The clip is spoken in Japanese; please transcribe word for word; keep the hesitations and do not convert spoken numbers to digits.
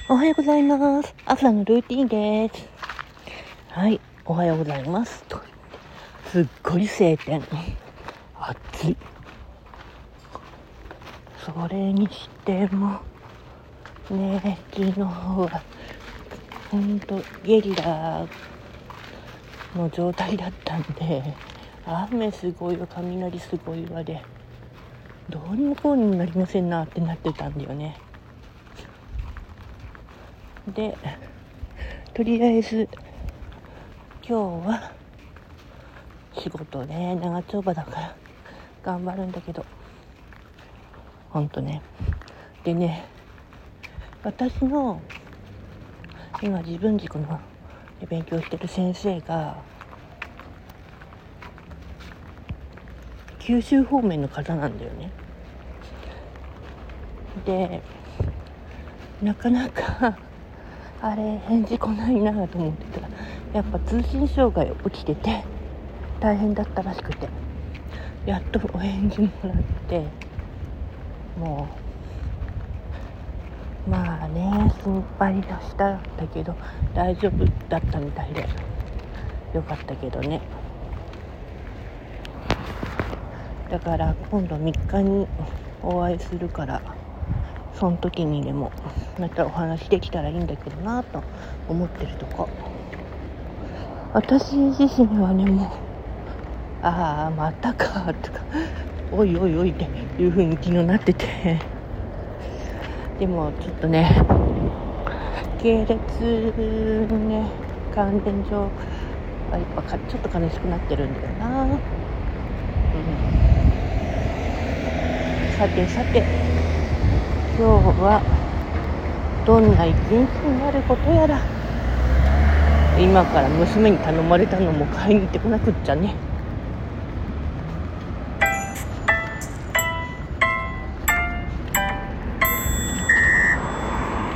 おはようございます。朝のルーティンです。はい、おはようございます。とすっごい晴天。暑い。それにしてもね、昨日はほんとゲリラの状態だったんで、雨すごいわ、雷すごいわで、どうにもこうにもなりませんなってなってたんだよね。で、とりあえず今日は仕事ね、長丁場だから頑張るんだけど、ほんとね。でね、私の今自分軸の勉強してる先生が九州方面の方なんだよね。で、なかなかあれ返事来ないなと思ってたら、やっぱ通信障害起きてて大変だったらしくて、やっとお返事もらって、もうまあね、心配はしたんだけど大丈夫だったみたいでよかったけどね。だから今度みっかにお会いするから、その時にでもまたお話できたらいいんだけどなと思ってるとこ。私自身はね、もうああまたかとかおいおいおいっていう風に昨日なってて、でもちょっとね、系列ね、関連上やっぱちょっと悲しくなってるんだよな。うん、さてさて、今日はどんな一日になることやら。今から娘に頼まれたのも買いに行ってこなくっちゃね。